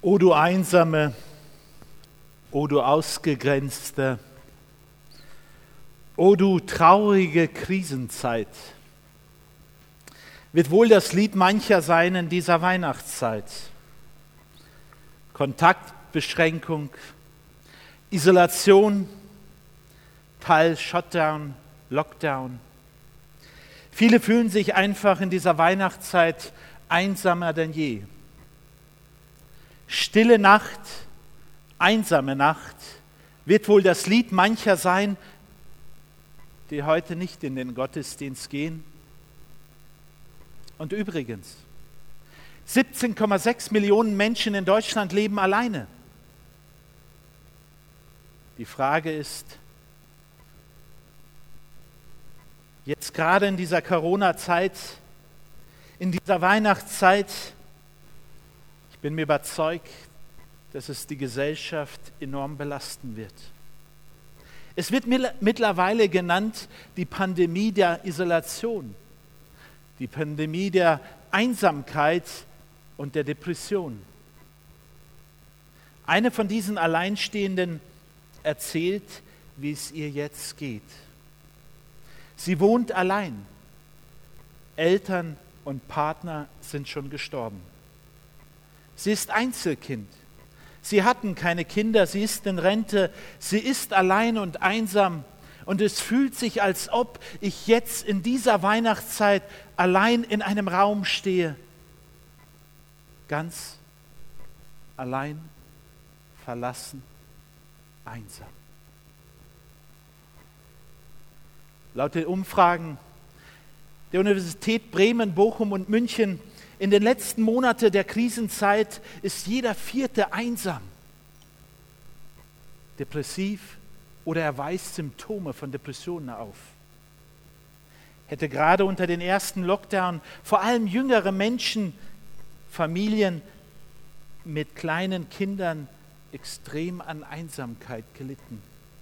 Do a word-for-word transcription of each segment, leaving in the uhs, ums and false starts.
O du Einsame, o du Ausgegrenzte, o du traurige Krisenzeit, wird wohl das Lied mancher sein in dieser Weihnachtszeit. Kontaktbeschränkung, Isolation, Teil Shutdown, Lockdown. Viele fühlen sich einfach in dieser Weihnachtszeit einsamer denn je. Stille Nacht, einsame Nacht wird wohl das Lied mancher sein, die heute nicht in den Gottesdienst gehen. Und übrigens, siebzehn Komma sechs Millionen Menschen in Deutschland leben alleine. Die Frage ist, jetzt gerade in dieser Corona-Zeit, in dieser Weihnachtszeit, ich bin mir überzeugt, dass es die Gesellschaft enorm belasten wird. Es wird mittlerweile genannt die Pandemie der Isolation, die Pandemie der Einsamkeit und der Depression. Eine von diesen Alleinstehenden erzählt, wie es ihr jetzt geht. Sie wohnt allein. Eltern und Partner sind schon gestorben. Sie ist Einzelkind. Sie hatten keine Kinder, sie ist in Rente, sie ist allein und einsam. Und es fühlt sich, als ob ich jetzt in dieser Weihnachtszeit allein in einem Raum stehe. Ganz allein, verlassen, einsam. Laut den Umfragen der Universität Bremen, Bochum und München in den letzten Monaten der Krisenzeit ist jeder Vierte einsam, depressiv oder er weist Symptome von Depressionen auf. Hätte gerade unter den ersten Lockdown vor allem jüngere Menschen, Familien mit kleinen Kindern extrem an Einsamkeit gelitten.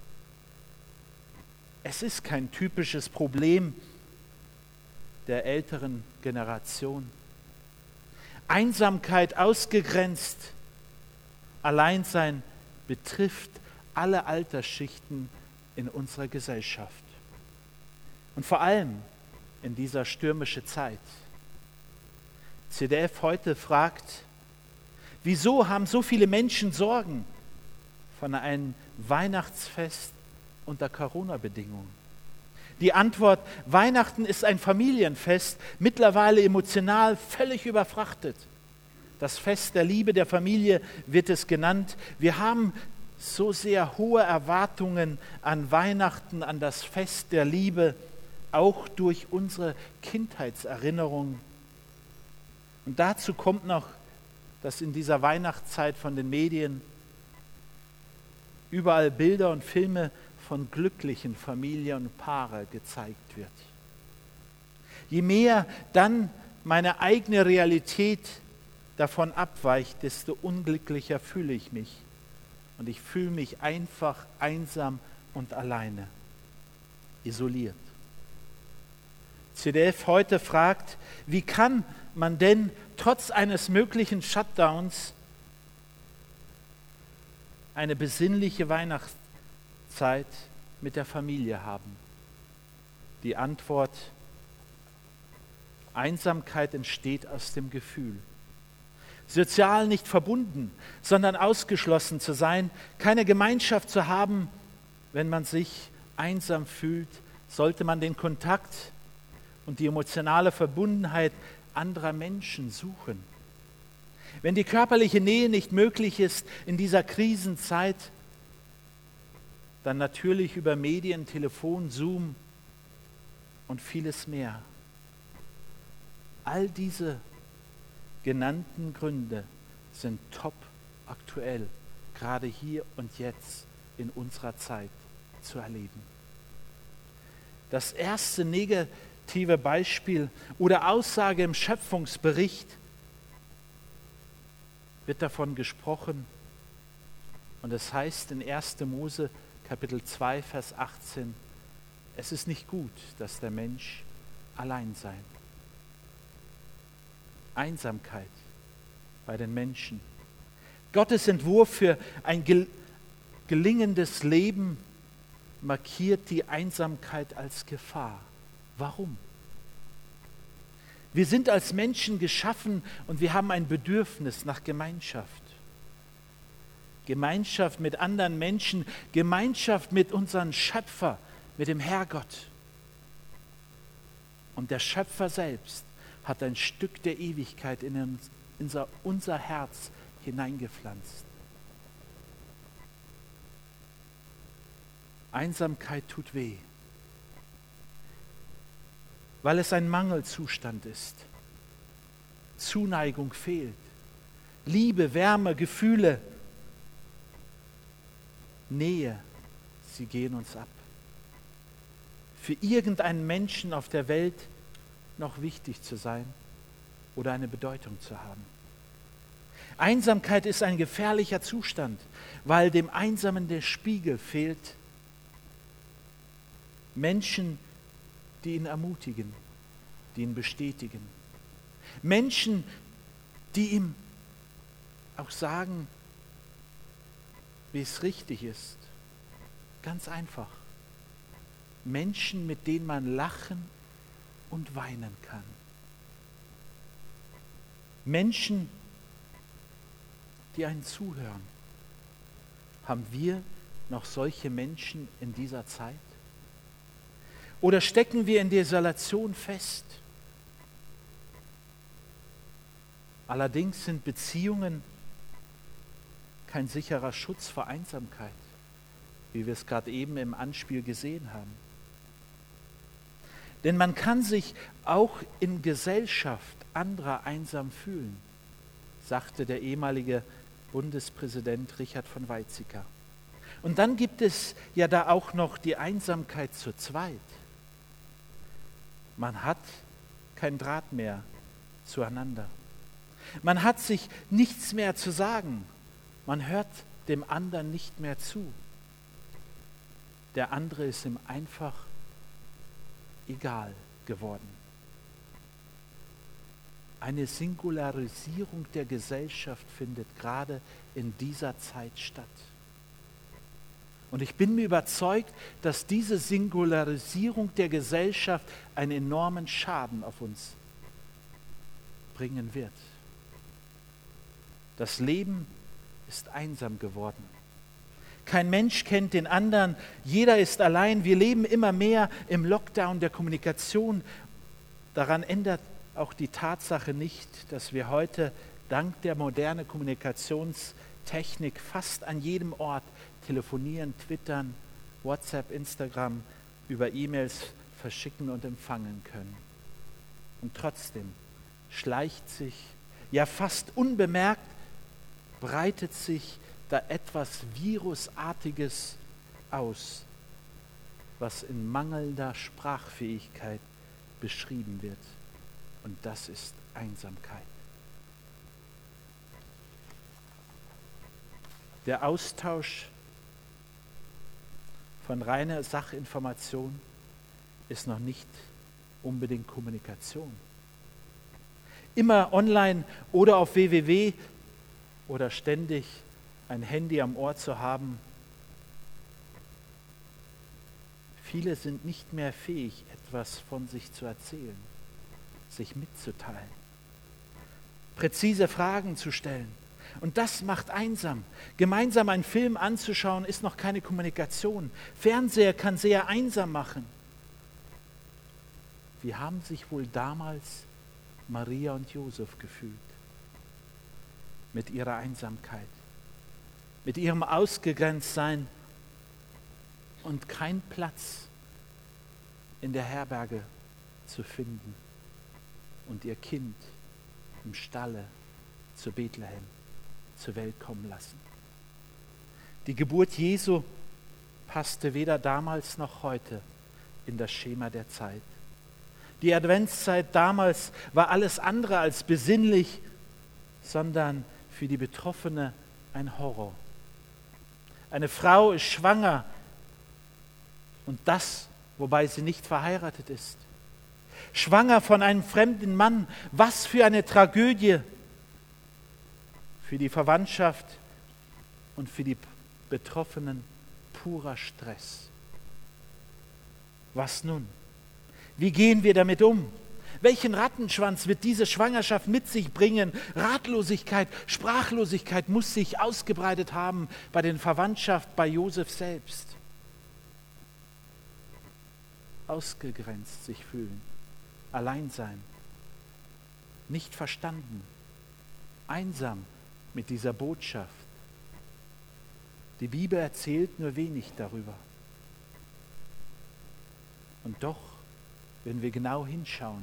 Es ist kein typisches Problem der älteren Generation. Einsamkeit, ausgegrenzt, Alleinsein betrifft alle Altersschichten in unserer Gesellschaft. Und vor allem in dieser stürmischen Zeit. C D F heute fragt, wieso haben so viele Menschen Sorgen von einem Weihnachtsfest unter Corona-Bedingungen? Die Antwort, Weihnachten ist ein Familienfest, mittlerweile emotional völlig überfrachtet. Das Fest der Liebe der Familie wird es genannt. Wir haben so sehr hohe Erwartungen an Weihnachten, an das Fest der Liebe, auch durch unsere Kindheitserinnerungen. Und dazu kommt noch, dass in dieser Weihnachtszeit von den Medien überall Bilder und Filme von glücklichen Familien und Paaren gezeigt wird. Je mehr dann meine eigene Realität davon abweicht, desto unglücklicher fühle ich mich. Und ich fühle mich einfach einsam und alleine, isoliert. C D F heute fragt, wie kann man denn trotz eines möglichen Shutdowns eine besinnliche Weihnachtszeit Zeit mit der Familie haben? Die Antwort, Einsamkeit entsteht aus dem Gefühl. Sozial nicht verbunden, sondern ausgeschlossen zu sein, keine Gemeinschaft zu haben. Wenn man sich einsam fühlt, sollte man den Kontakt und die emotionale Verbundenheit anderer Menschen suchen. Wenn die körperliche Nähe nicht möglich ist in dieser Krisenzeit, dann natürlich über Medien, Telefon, Zoom und vieles mehr. All diese genannten Gründe sind top aktuell, gerade hier und jetzt in unserer Zeit zu erleben. Das erste negative Beispiel oder Aussage im Schöpfungsbericht wird davon gesprochen und es heißt in erster Mose Kapitel zwei, Vers achtzehn, es ist nicht gut, dass der Mensch allein sei. Einsamkeit bei den Menschen. Gottes Entwurf für ein gel- gelingendes Leben markiert die Einsamkeit als Gefahr. Warum? Wir sind als Menschen geschaffen und wir haben ein Bedürfnis nach Gemeinschaft. Gemeinschaft mit anderen Menschen, Gemeinschaft mit unserem Schöpfer, mit dem Herrgott. Und der Schöpfer selbst hat ein Stück der Ewigkeit in uns, in unser, unser Herz hineingepflanzt. Einsamkeit tut weh, weil es ein Mangelzustand ist. Zuneigung fehlt. Liebe, Wärme, Gefühle, Nähe, sie gehen uns ab. Für irgendeinen Menschen auf der Welt noch wichtig zu sein oder eine Bedeutung zu haben. Einsamkeit ist ein gefährlicher Zustand, weil dem Einsamen der Spiegel fehlt. Menschen, die ihn ermutigen, die ihn bestätigen. Menschen, die ihm auch sagen, wie es richtig ist. Ganz einfach. Menschen, mit denen man lachen und weinen kann. Menschen, die einen zuhören. Haben wir noch solche Menschen in dieser Zeit? Oder stecken wir in der Isolation fest? Allerdings sind Beziehungen kein sicherer Schutz vor Einsamkeit, wie wir es gerade eben im Anspiel gesehen haben. Denn man kann sich auch in Gesellschaft anderer einsam fühlen, sagte der ehemalige Bundespräsident Richard von Weizsäcker. Und dann gibt es ja da auch noch die Einsamkeit zu zweit. Man hat kein Draht mehr zueinander. Man hat sich nichts mehr zu sagen. Man hört dem anderen nicht mehr zu. Der andere ist ihm einfach egal geworden. Eine Singularisierung der Gesellschaft findet gerade in dieser Zeit statt. Und ich bin mir überzeugt, dass diese Singularisierung der Gesellschaft einen enormen Schaden auf uns bringen wird. Das Leben ist einsam geworden. Kein Mensch kennt den anderen, jeder ist allein. Wir leben immer mehr im Lockdown der Kommunikation. Daran ändert auch die Tatsache nicht, dass wir heute dank der modernen Kommunikationstechnik fast an jedem Ort telefonieren, twittern, WhatsApp, Instagram, über E-Mails verschicken und empfangen können. Und trotzdem schleicht sich, ja fast unbemerkt, breitet sich da etwas Virusartiges aus, was in mangelnder Sprachfähigkeit beschrieben wird. Und das ist Einsamkeit. Der Austausch von reiner Sachinformation ist noch nicht unbedingt Kommunikation. Immer online oder auf w w w oder ständig ein Handy am Ohr zu haben. Viele sind nicht mehr fähig, etwas von sich zu erzählen, sich mitzuteilen, präzise Fragen zu stellen. Und das macht einsam. Gemeinsam einen Film anzuschauen, ist noch keine Kommunikation. Fernseher kann sehr einsam machen. Wie haben sich wohl damals Maria und Josef gefühlt? Mit ihrer Einsamkeit, mit ihrem Ausgegrenztsein und kein Platz in der Herberge zu finden und ihr Kind im Stalle zu Bethlehem zur Welt kommen lassen. Die Geburt Jesu passte weder damals noch heute in das Schema der Zeit. Die Adventszeit damals war alles andere als besinnlich, sondern für die Betroffene ein Horror. Eine Frau ist schwanger und das, wobei sie nicht verheiratet ist. Schwanger von einem fremden Mann, was für eine Tragödie für die Verwandtschaft und für die Betroffenen purer Stress. Was nun? Wie gehen wir damit um? Welchen Rattenschwanz wird diese Schwangerschaft mit sich bringen? Ratlosigkeit, Sprachlosigkeit muss sich ausgebreitet haben bei den Verwandtschaft, bei Josef selbst. Ausgegrenzt sich fühlen, allein sein, nicht verstanden, einsam mit dieser Botschaft. Die Bibel erzählt nur wenig darüber. Und doch, wenn wir genau hinschauen,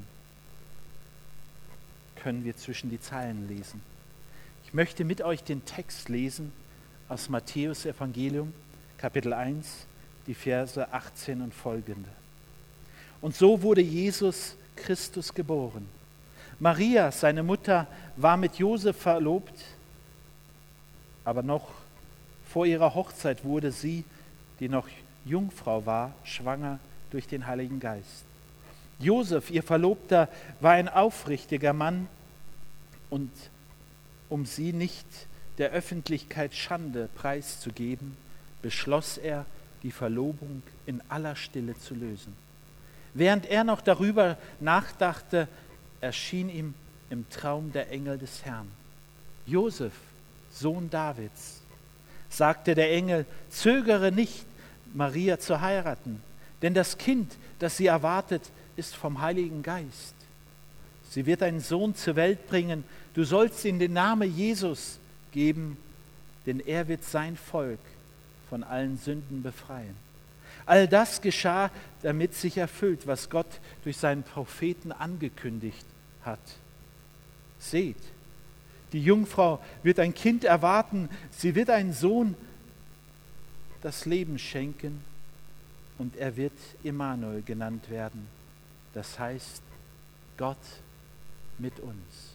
können wir zwischen die Zeilen lesen. Ich möchte mit euch den Text lesen aus Matthäus Evangelium, Kapitel eins, die Verse achtzehn und folgende. Und so wurde Jesus Christus geboren. Maria, seine Mutter, war mit Josef verlobt, aber noch vor ihrer Hochzeit wurde sie, die noch Jungfrau war, schwanger durch den Heiligen Geist. Josef, ihr Verlobter, war ein aufrichtiger Mann und um sie nicht der Öffentlichkeit Schande preiszugeben, beschloss er, die Verlobung in aller Stille zu lösen. Während er noch darüber nachdachte, erschien ihm im Traum der Engel des Herrn. Josef, Sohn Davids, sagte der Engel, zögere nicht, Maria zu heiraten, denn das Kind, das sie erwartet, ist vom Heiligen Geist. Sie wird einen Sohn zur Welt bringen, du sollst ihm den Namen Jesus geben, denn er wird sein Volk von allen Sünden befreien. All das geschah, damit sich erfüllt, was Gott durch seinen Propheten angekündigt hat. Seht, die Jungfrau wird ein Kind erwarten, sie wird einen Sohn das Leben schenken und er wird Immanuel genannt werden. Das heißt, Gott mit uns.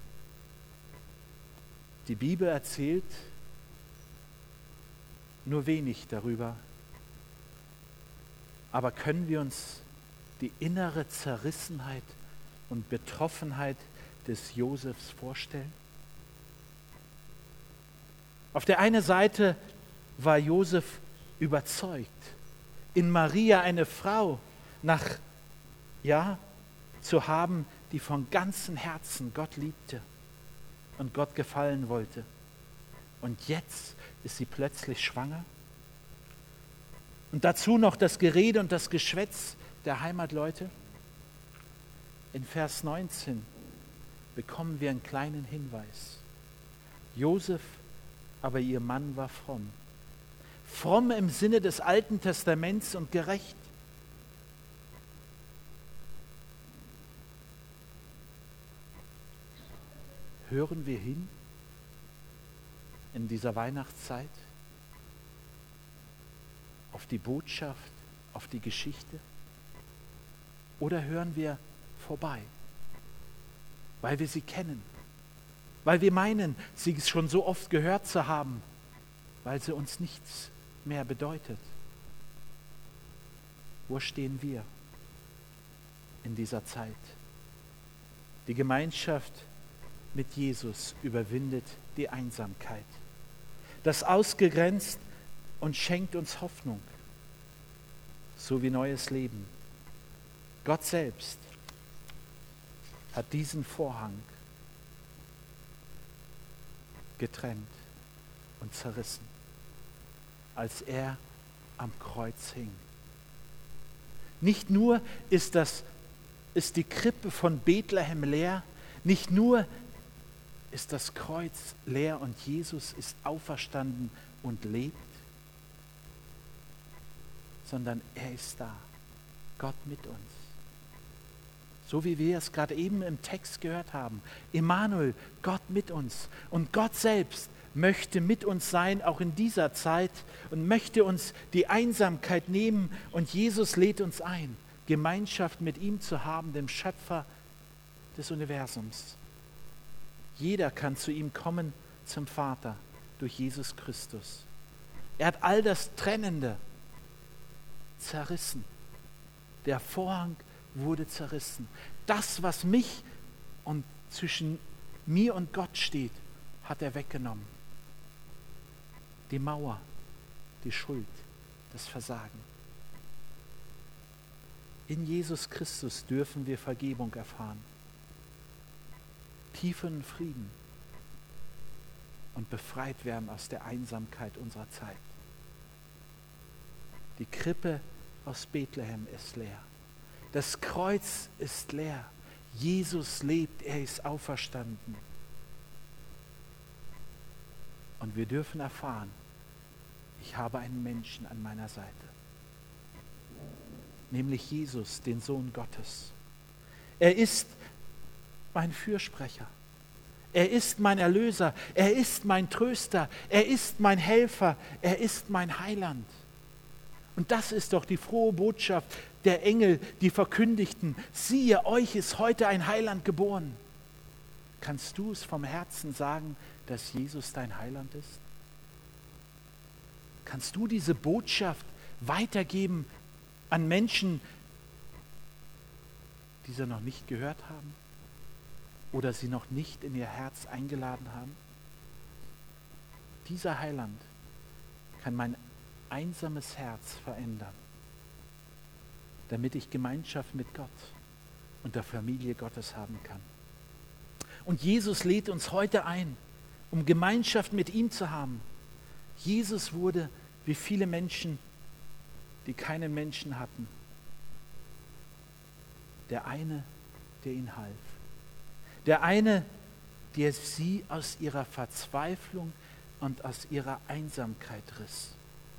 Die Bibel erzählt nur wenig darüber, aber können wir uns die innere Zerrissenheit und Betroffenheit des Josefs vorstellen? Auf der einen Seite war Josef überzeugt, in Maria eine Frau nach, ja, zu haben, die von ganzem Herzen Gott liebte und Gott gefallen wollte. Und jetzt ist sie plötzlich schwanger? Und dazu noch das Gerede und das Geschwätz der Heimatleute. In Vers neunzehn bekommen wir einen kleinen Hinweis. Josef, aber ihr Mann war fromm. Fromm im Sinne des Alten Testaments und gerecht. Hören wir hin in dieser Weihnachtszeit auf die Botschaft, auf die Geschichte? Oder hören wir vorbei, weil wir sie kennen, weil wir meinen, sie schon so oft gehört zu haben, weil sie uns nichts mehr bedeutet? Wo stehen wir in dieser Zeit? Die Gemeinschaft mit Jesus überwindet die Einsamkeit. Das ausgegrenzt und schenkt uns Hoffnung, so wie neues Leben. Gott selbst hat diesen Vorhang getrennt und zerrissen, als er am Kreuz hing. Nicht nur ist, das, ist die Krippe von Bethlehem leer, nicht nur ist das Kreuz leer und Jesus ist auferstanden und lebt, sondern er ist da, Gott mit uns. So wie wir es gerade eben im Text gehört haben. Immanuel, Gott mit uns. Und Gott selbst möchte mit uns sein, auch in dieser Zeit, und möchte uns die Einsamkeit nehmen. Und Jesus lädt uns ein, Gemeinschaft mit ihm zu haben, dem Schöpfer des Universums. Jeder kann zu ihm kommen, zum Vater, durch Jesus Christus. Er hat all das Trennende zerrissen. Der Vorhang wurde zerrissen. Das, was mich und zwischen mir und Gott steht, hat er weggenommen. Die Mauer, die Schuld, das Versagen. In Jesus Christus dürfen wir Vergebung erfahren, tiefen Frieden und befreit werden aus der Einsamkeit unserer Zeit. Die Krippe aus Bethlehem ist leer. Das Kreuz ist leer. Jesus lebt, er ist auferstanden. Und wir dürfen erfahren, ich habe einen Menschen an meiner Seite. Nämlich Jesus, den Sohn Gottes. Er ist mein Fürsprecher. Er ist mein Erlöser. Er ist mein Tröster. Er ist mein Helfer. Er ist mein Heiland. Und das ist doch die frohe Botschaft der Engel, die verkündigten, siehe, euch ist heute ein Heiland geboren. Kannst du es vom Herzen sagen, dass Jesus dein Heiland ist? Kannst du diese Botschaft weitergeben an Menschen, die sie noch nicht gehört haben oder sie noch nicht in ihr Herz eingeladen haben? Dieser Heiland kann mein einsames Herz verändern, damit ich Gemeinschaft mit Gott und der Familie Gottes haben kann. Und Jesus lädt uns heute ein, um Gemeinschaft mit ihm zu haben. Jesus wurde wie viele Menschen, die keinen Menschen hatten. Der eine, der ihnen half. Der eine, der sie aus ihrer Verzweiflung und aus ihrer Einsamkeit riss.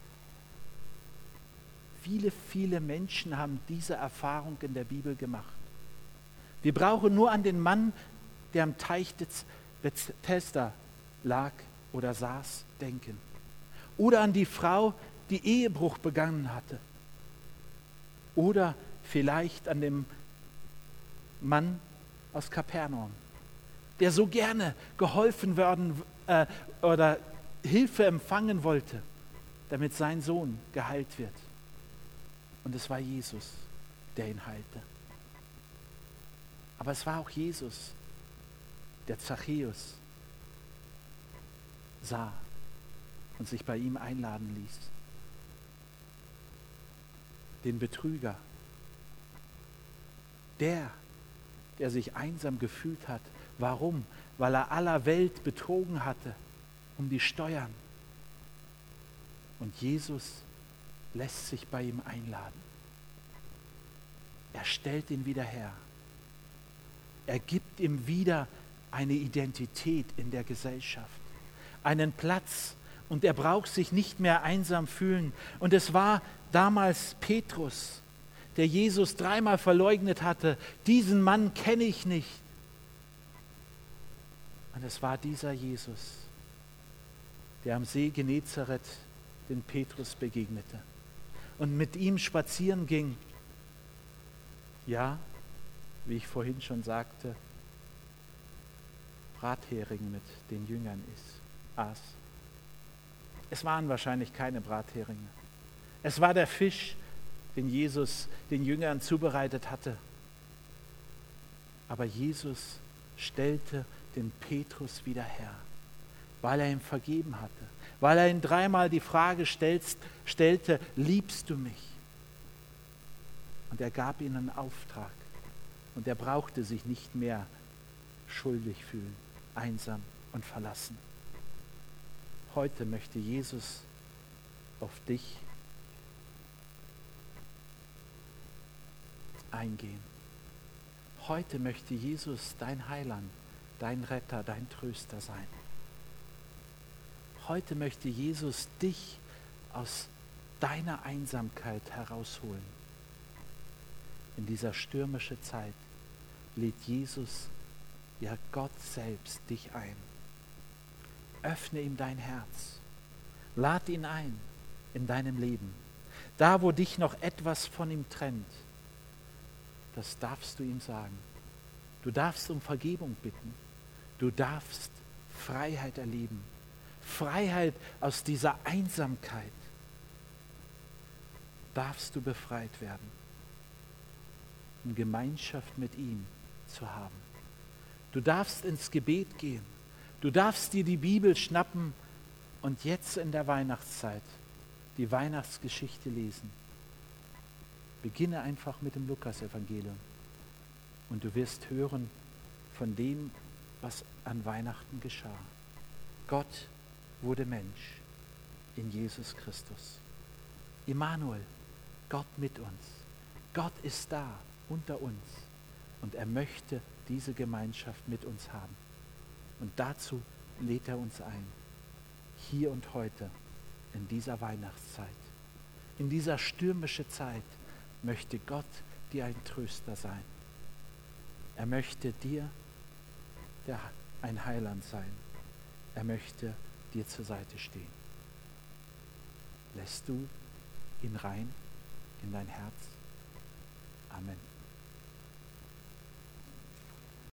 Viele, viele Menschen haben diese Erfahrung in der Bibel gemacht. Wir brauchen nur an den Mann, der am Teich Bethesda lag oder saß, denken. Oder an die Frau, die Ehebruch begangen hatte. Oder vielleicht an den Mann aus Kapernaum, der so gerne geholfen werden äh, oder Hilfe empfangen wollte, damit sein Sohn geheilt wird. Und es war Jesus, der ihn heilte. Aber es war auch Jesus, der Zachäus sah und sich bei ihm einladen ließ. Den Betrüger, der, der sich einsam gefühlt hat. Warum? Weil er aller Welt betrogen hatte um die Steuern. Und Jesus lässt sich bei ihm einladen. Er stellt ihn wieder her. Er gibt ihm wieder eine Identität in der Gesellschaft, einen Platz, und er braucht sich nicht mehr einsam fühlen. Und es war damals Petrus, der Jesus dreimal verleugnet hatte. Diesen Mann kenne ich nicht. Und es war dieser Jesus, der am See Genezareth den Petrus begegnete und mit ihm spazieren ging. Ja, wie ich vorhin schon sagte, Brathering mit den Jüngern ist, aß. Es waren wahrscheinlich keine Bratheringe. Es war der Fisch, den Jesus den Jüngern zubereitet hatte. Aber Jesus stellte den Petrus wieder her, weil er ihm vergeben hatte, weil er ihm dreimal die Frage stellst, stellte, liebst du mich? Und er gab ihnen einen Auftrag und er brauchte sich nicht mehr schuldig fühlen, einsam und verlassen. Heute möchte Jesus auf dich eingehen. Heute möchte Jesus dein Heiland, dein Retter, dein Tröster sein. Heute möchte Jesus dich aus deiner Einsamkeit herausholen. In dieser stürmischen Zeit lädt Jesus, ja Gott selbst, dich ein. Öffne ihm dein Herz. Lad ihn ein in deinem Leben. Da, wo dich noch etwas von ihm trennt, das darfst du ihm sagen. Du darfst um Vergebung bitten. Du darfst Freiheit erleben. Freiheit aus dieser Einsamkeit. Darfst du befreit werden, um Gemeinschaft mit ihm zu haben. Du darfst ins Gebet gehen. Du darfst dir die Bibel schnappen und jetzt in der Weihnachtszeit die Weihnachtsgeschichte lesen. Beginne einfach mit dem Lukasevangelium und du wirst hören von dem, was an Weihnachten geschah. Gott wurde Mensch in Jesus Christus. Immanuel, Gott mit uns. Gott ist da unter uns und er möchte diese Gemeinschaft mit uns haben. Und dazu lädt er uns ein, hier und heute, in dieser Weihnachtszeit. In dieser stürmischen Zeit möchte Gott dir ein Tröster sein. Er möchte dir der, ein Heiland sein. Er möchte dir zur Seite stehen. Lässt du ihn rein in dein Herz? Amen.